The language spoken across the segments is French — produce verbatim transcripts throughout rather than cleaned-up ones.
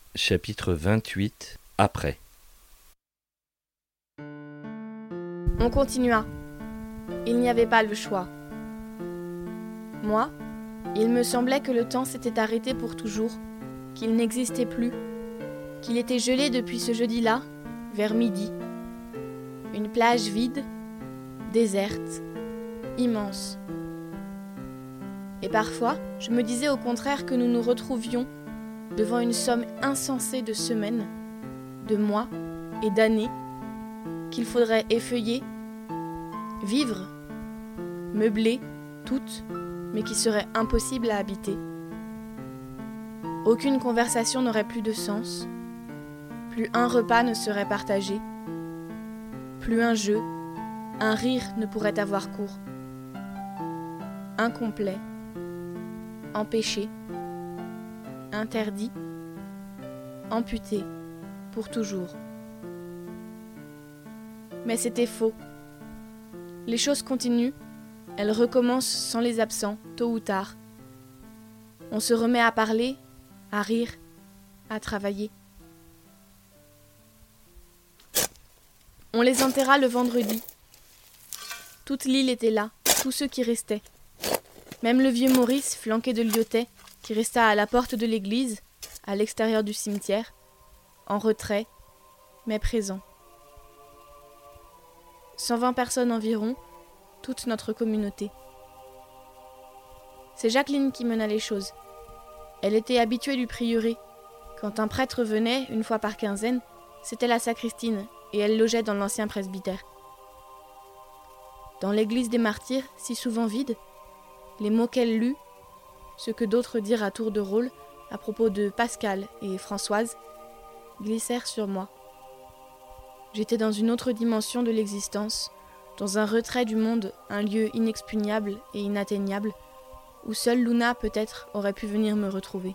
Chapitre vingt-huit. Après. On continua. Il n'y avait pas le choix. Moi, il me semblait que le temps s'était arrêté pour toujours, qu'il n'existait plus, qu'il était gelé depuis ce jeudi-là, vers midi. Une plage vide, déserte, immense. Et parfois, je me disais au contraire que nous nous retrouvions devant une somme insensée de semaines, de mois et d'années qu'il faudrait effeuiller, vivre, meubler, toutes, mais qui seraient impossibles à habiter. Aucune conversation n'aurait plus de sens, plus un repas ne serait partagé, plus un jeu, un rire ne pourrait avoir cours. Incomplet, empêché, interdit, amputé, pour toujours. Mais c'était faux. Les choses continuent, elles recommencent sans les absents, tôt ou tard. On se remet à parler, à rire, à travailler. On les enterra le vendredi. Toute l'île était là, tous ceux qui restaient. Même le vieux Maurice, flanqué de Lyotet, qui resta à la porte de l'église, à l'extérieur du cimetière, en retrait, mais présent. cent vingt personnes environ, toute notre communauté. C'est Jacqueline qui mena les choses. Elle était habituée du prieuré. Quand un prêtre venait, une fois par quinzaine, c'était la sacristine, et elle logeait dans l'ancien presbytère. Dans l'église des martyrs, si souvent vide, les mots qu'elle lut, ce que d'autres dirent à tour de rôle à propos de Pascal et Françoise, glissèrent sur moi. J'étais dans une autre dimension de l'existence, dans un retrait du monde, un lieu inexpugnable et inatteignable, où seule Luna peut-être aurait pu venir me retrouver.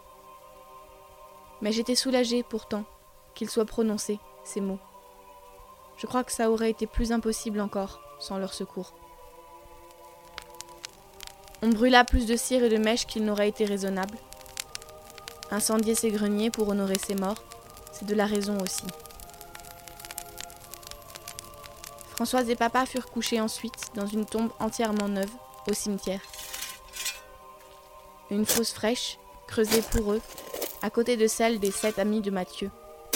Mais j'étais soulagée pourtant qu'ils soient prononcés, ces mots. Je crois que ça aurait été plus impossible encore sans leur secours. On brûla plus de cire et de mèches qu'il n'aurait été raisonnable. Incendier ses greniers pour honorer ses morts, c'est de la raison aussi. Françoise et papa furent couchés ensuite dans une tombe entièrement neuve, au cimetière. Une fosse fraîche, creusée pour eux, à côté de celle des sept amis de Mathieu.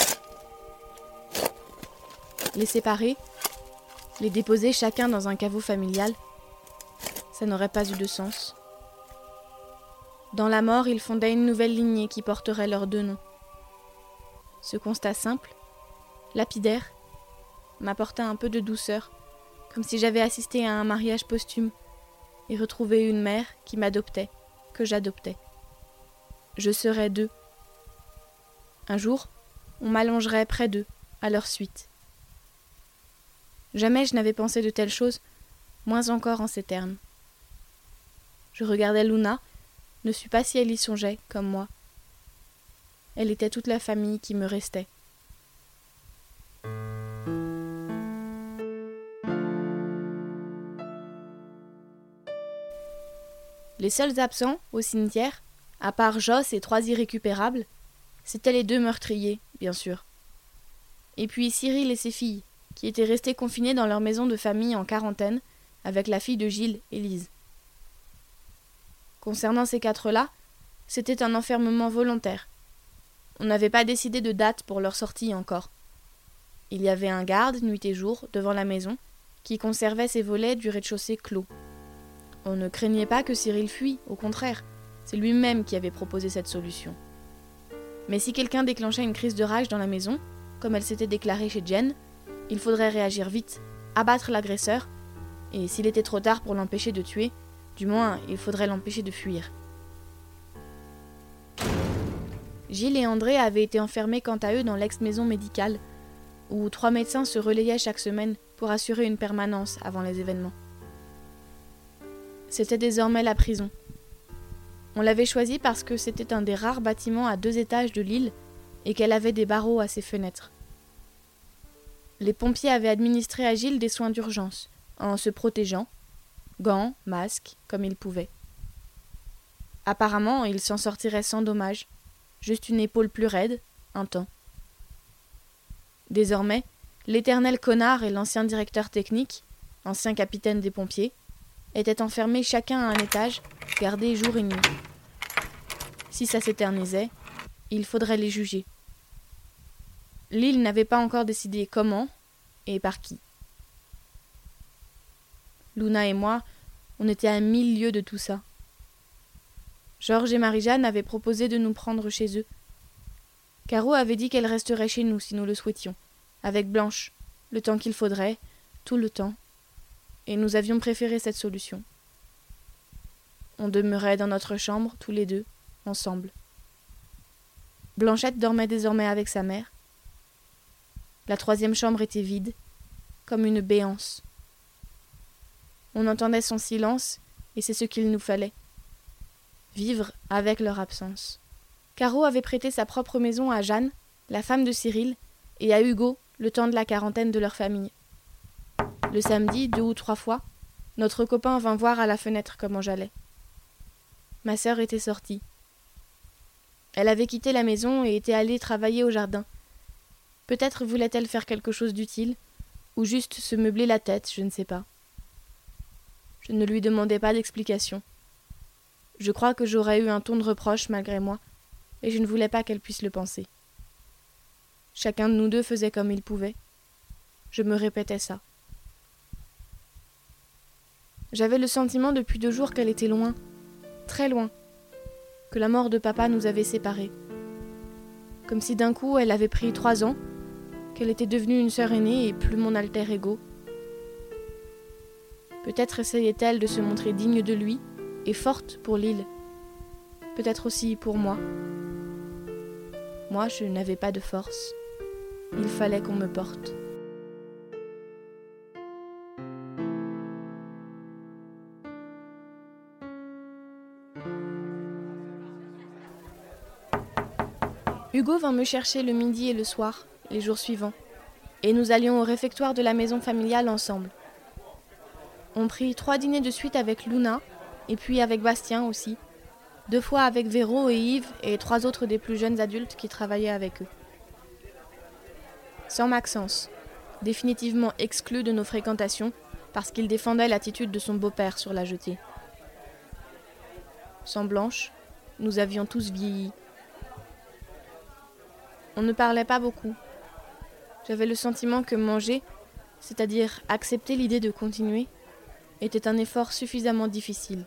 Les séparer, les déposer chacun dans un caveau familial, ça n'aurait pas eu de sens. Dans la mort, ils fondaient une nouvelle lignée qui porterait leurs deux noms. Ce constat simple, lapidaire, m'apporta un peu de douceur, comme si j'avais assisté à un mariage posthume et retrouvé une mère qui m'adoptait, que j'adoptais. Je serais d'eux. Un jour, on m'allongerait près d'eux, à leur suite. Jamais je n'avais pensé de telles choses, moins encore en ces termes. Je regardais Luna, ne sus pas si elle y songeait, comme moi. Elle était toute la famille qui me restait. Les seuls absents, au cimetière, à part Joss et trois irrécupérables, c'étaient les deux meurtriers, bien sûr. Et puis Cyril et ses filles, qui étaient restés confinés dans leur maison de famille en quarantaine, avec la fille de Gilles, Élise. Concernant ces quatre-là, c'était un enfermement volontaire. On n'avait pas décidé de date pour leur sortie encore. Il y avait un garde, nuit et jour, devant la maison, qui conservait ses volets du rez-de-chaussée clos. On ne craignait pas que Cyril fuit, au contraire, c'est lui-même qui avait proposé cette solution. Mais si quelqu'un déclenchait une crise de rage dans la maison, comme elle s'était déclarée chez Jen, il faudrait réagir vite, abattre l'agresseur, et s'il était trop tard pour l'empêcher de tuer, du moins il faudrait l'empêcher de fuir. Gilles et André avaient été enfermés quant à eux dans l'ex-maison médicale, où trois médecins se relayaient chaque semaine pour assurer une permanence avant les événements. C'était désormais la prison. On l'avait choisie parce que c'était un des rares bâtiments à deux étages de l'île et qu'elle avait des barreaux à ses fenêtres. Les pompiers avaient administré à Gilles des soins d'urgence, en se protégeant, gants, masques, comme ils pouvaient. Apparemment, il s'en sortirait sans dommage. juste une épaule plus raide, un temps. Désormais, l'éternel connard et l'ancien directeur technique, ancien capitaine des pompiers, étaient enfermés chacun à un étage, gardés jour et nuit. Si ça s'éternisait, il faudrait les juger. L'île n'avait pas encore décidé comment et par qui. Luna et moi, on était à mille lieues de tout ça. Georges et Marie-Jeanne avaient proposé de nous prendre chez eux. Caro avait dit qu'elle resterait chez nous si nous le souhaitions, avec Blanche, le temps qu'il faudrait, tout le temps, et nous avions préféré cette solution. On demeurait dans notre chambre, tous les deux, ensemble. Blanchette dormait désormais avec sa mère. La troisième chambre était vide, comme une béance. On entendait son silence, et c'est ce qu'il nous fallait. Vivre avec leur absence. Caro avait prêté sa propre maison à Jeanne, la femme de Cyril, et à Hugo, le temps de la quarantaine de leur famille. Le samedi, deux ou trois fois, notre copain vint voir à la fenêtre comment j'allais. Ma sœur était sortie. Elle avait quitté la maison et était allée travailler au jardin. Peut-être voulait-elle faire quelque chose d'utile, ou juste se meubler la tête, je ne sais pas. Je ne lui demandais pas d'explication. Je crois que j'aurais eu un ton de reproche malgré moi, et je ne voulais pas qu'elle puisse le penser. Chacun de nous deux faisait comme il pouvait. Je me répétais ça. J'avais le sentiment depuis deux jours qu'elle était loin, très loin, que la mort de papa nous avait séparés. Comme si d'un coup elle avait pris trois ans, qu'elle était devenue une sœur aînée et plus mon alter ego. Peut-être essayait-elle de se montrer digne de lui et forte pour l'île. Peut-être aussi pour moi. Moi, je n'avais pas de force. Il fallait qu'on me porte. Hugo vint me chercher le midi et le soir, les jours suivants, et nous allions au réfectoire de la maison familiale ensemble. On prit trois dîners de suite avec Luna, et puis avec Bastien aussi, deux fois avec Véro et Yves et trois autres des plus jeunes adultes qui travaillaient avec eux. Sans Maxence, définitivement exclu de nos fréquentations parce qu'il défendait l'attitude de son beau-père sur la jetée. Sans Blanche, nous avions tous vieilli. On ne parlait pas beaucoup. J'avais le sentiment que manger, c'est-à-dire accepter l'idée de continuer, était un effort suffisamment difficile.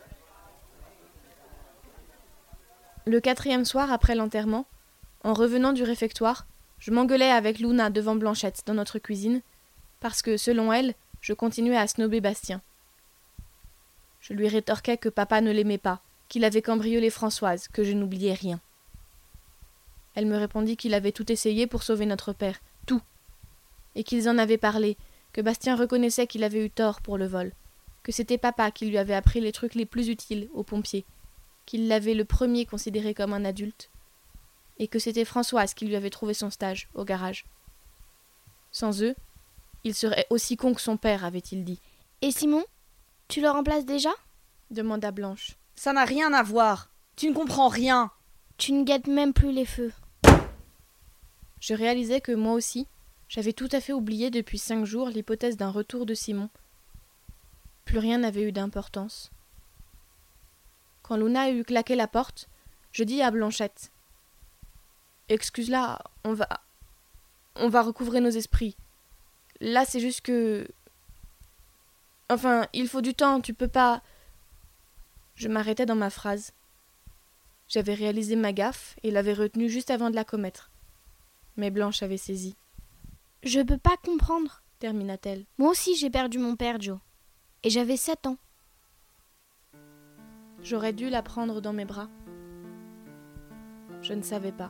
Le quatrième soir après l'enterrement, en revenant du réfectoire, je m'engueulais avec Luna devant Blanchette dans notre cuisine, parce que, selon elle, je continuais à snober Bastien. Je lui rétorquais que papa ne l'aimait pas, qu'il avait cambriolé Françoise, que je n'oubliais rien. Elle me répondit qu'il avait tout essayé pour sauver notre père, tout, et qu'ils en avaient parlé, que Bastien reconnaissait qu'il avait eu tort pour le vol, que c'était papa qui lui avait appris les trucs les plus utiles aux pompiers, qu'il l'avait le premier considéré comme un adulte, et que c'était Françoise qui lui avait trouvé son stage au garage. Sans eux, il serait aussi con que son père, avait-il dit. « Et Simon, tu le remplaces déjà ?» demanda Blanche. « Ça n'a rien à voir. Tu ne comprends rien. » « Tu ne guettes même plus les feux. » Je réalisais que moi aussi, j'avais tout à fait oublié depuis cinq jours l'hypothèse d'un retour de Simon. Plus rien n'avait eu d'importance. Quand Luna eut claqué la porte, je dis à Blanchette : « Excuse-la, on va... on va recouvrer nos esprits. Là, c'est juste que... Enfin, il faut du temps, tu peux pas... » Je m'arrêtais dans ma phrase. J'avais réalisé ma gaffe et l'avais retenue juste avant de la commettre. Mais Blanche avait saisi. « Je peux pas comprendre, » termina-t-elle. « Moi aussi j'ai perdu mon père, Joe. Et j'avais sept ans. » J'aurais dû la prendre dans mes bras. Je ne savais pas.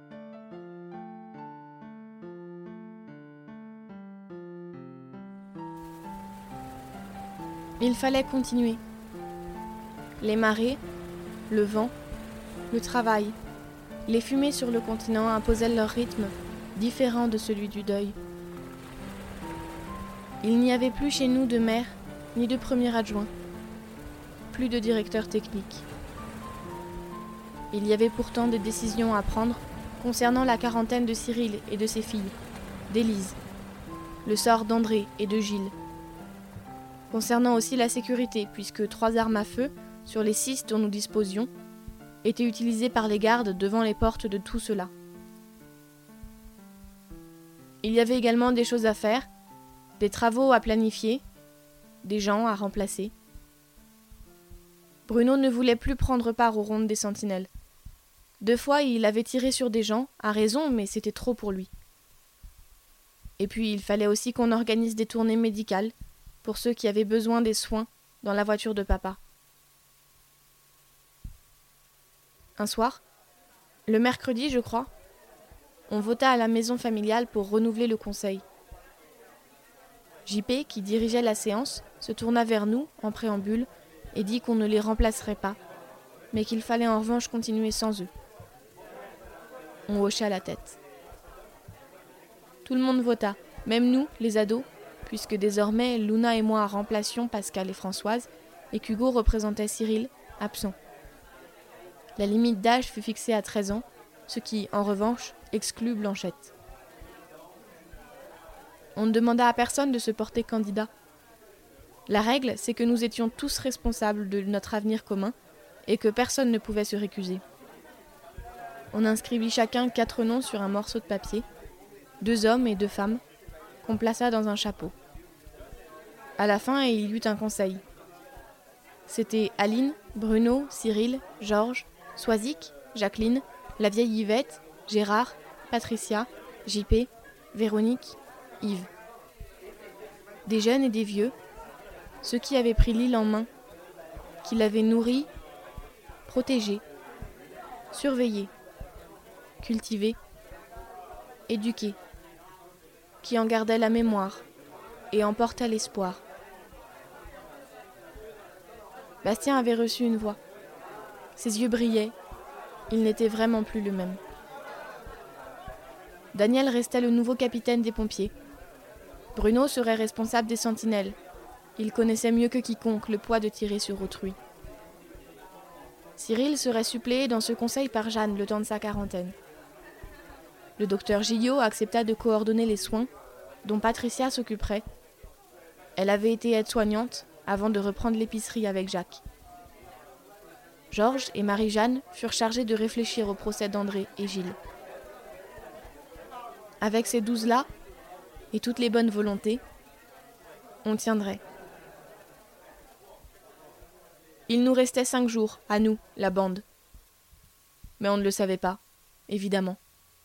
Il fallait continuer. Les marées, le vent, le travail, les fumées sur le continent imposaient leur rythme, différent de celui du deuil. Il n'y avait plus chez nous de maire, ni de premier adjoint, plus de directeur technique. Il y avait pourtant des décisions à prendre concernant la quarantaine de Cyril et de ses filles, d'Élise, le sort d'André et de Gilles. Concernant aussi la sécurité, puisque trois armes à feu, sur les six dont nous disposions, étaient utilisées par les gardes devant les portes de tout cela. Il y avait également des choses à faire, des travaux à planifier, des gens à remplacer. Bruno ne voulait plus prendre part aux rondes des sentinelles. Deux fois, il avait tiré sur des gens, à raison, mais c'était trop pour lui. Et puis, il fallait aussi qu'on organise des tournées médicales pour ceux qui avaient besoin des soins dans la voiture de papa. Un soir, le mercredi, je crois, on vota à la maison familiale pour renouveler le conseil. J P, qui dirigeait la séance, se tourna vers nous, en préambule, et dit qu'on ne les remplacerait pas, mais qu'il fallait en revanche continuer sans eux. On hocha la tête. Tout le monde vota, même nous, les ados, puisque désormais Luna et moi remplacions Pascal et Françoise, et qu'Hugo représentait Cyril, absent. La limite d'âge fut fixée à treize ans, ce qui, en revanche, exclut Blanchette. On ne demanda à personne de se porter candidat. La règle, c'est que nous étions tous responsables de notre avenir commun et que personne ne pouvait se récuser. On inscrivit chacun quatre noms sur un morceau de papier, deux hommes et deux femmes, qu'on plaça dans un chapeau. À la fin, il y eut un conseil. C'était Aline, Bruno, Cyril, Georges, Soisic, Jacqueline, la vieille Yvette, Gérard, Patricia, J P, Véronique, Yves. Des jeunes et des vieux, ceux qui avaient pris l'île en main, qui l'avaient nourrie, protégée, surveillée, cultivée, éduquée, qui en gardaient la mémoire et en portaient l'espoir. Bastien avait reçu une voix. Ses yeux brillaient. Il n'était vraiment plus le même. Daniel restait le nouveau capitaine des pompiers. Bruno serait responsable des sentinelles. Il connaissait mieux que quiconque le poids de tirer sur autrui. Cyril serait suppléé dans ce conseil par Jeanne le temps de sa quarantaine. Le docteur Gillot accepta de coordonner les soins, dont Patricia s'occuperait. Elle avait été aide-soignante avant de reprendre l'épicerie avec Jacques. Georges et Marie-Jeanne furent chargés de réfléchir au procès d'André et Gilles. Avec ces douze-là, et toutes les bonnes volontés, on tiendrait. Il nous restait cinq jours, à nous, la bande. Mais on ne le savait pas, évidemment.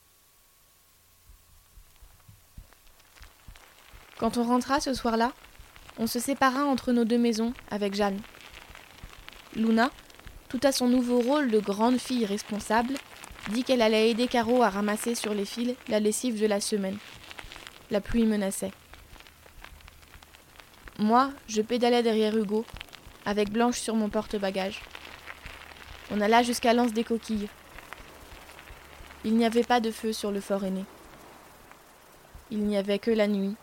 Quand on rentra ce soir-là, on se sépara entre nos deux maisons avec Jeanne. Luna, tout à son nouveau rôle de grande fille responsable, dit qu'elle allait aider Caro à ramasser sur les fils la lessive de la semaine. La pluie menaçait. Moi, je pédalais derrière Hugo, avec Blanche sur mon porte-bagages. On alla jusqu'à l'anse des coquilles. Il n'y avait pas de feu sur le fort aîné. Il n'y avait que la nuit.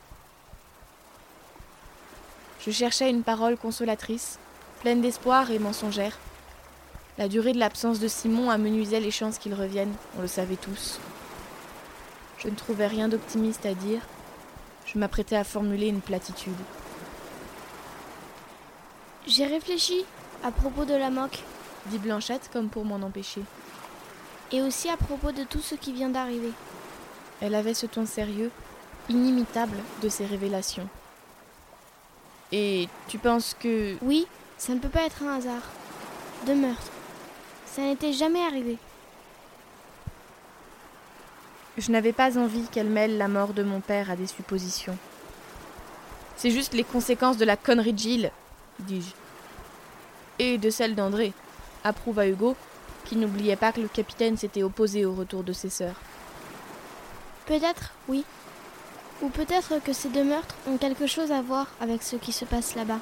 Je cherchais une parole consolatrice, pleine d'espoir et mensongère. La durée de l'absence de Simon amenuisait les chances qu'il revienne, on le savait tous. Je ne trouvais rien d'optimiste à dire. Je m'apprêtais à formuler une platitude. J'ai réfléchi à propos de la moque, dit Blanchette comme pour m'en empêcher. et aussi à propos de tout ce qui vient d'arriver. Elle avait ce ton sérieux, inimitable de ses révélations. Et tu penses que... Oui, ça ne peut pas être un hasard. De meurtre. Ça n'était jamais arrivé. Je n'avais pas envie qu'elle mêle la mort de mon père à des suppositions. C'est juste les conséquences de la connerie de Gilles, dis-je. Et de celle d'André, approuva Hugo, qui n'oubliait pas que le capitaine s'était opposé au retour de ses sœurs. Peut-être, oui. Ou peut-être que ces deux meurtres ont quelque chose à voir avec ce qui se passe là-bas.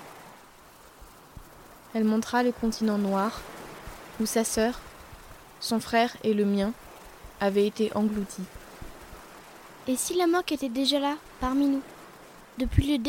Elle montra le continent noir, où sa sœur, son frère et le mien avaient été engloutis. Et si la moque était déjà là, parmi nous, depuis le début ?